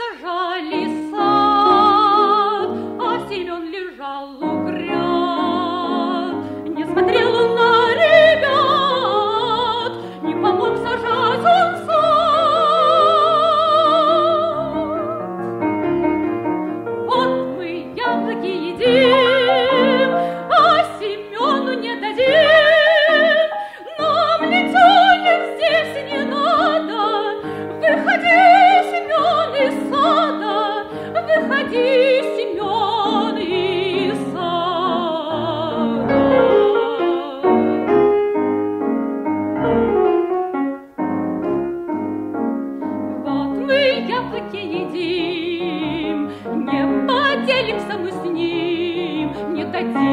сажали сад, а Семен лежал у гряд. Не смотрел он на ребят, не помог сажать он сад. Вот мы яблоки едим, а Семену не дадим. Нам летуньев здесь не надо. Выходи, Семен, из сада, выходи, Семен, из сада. Вот мы яблоки едим, не поделимся мы с ним, не дадим.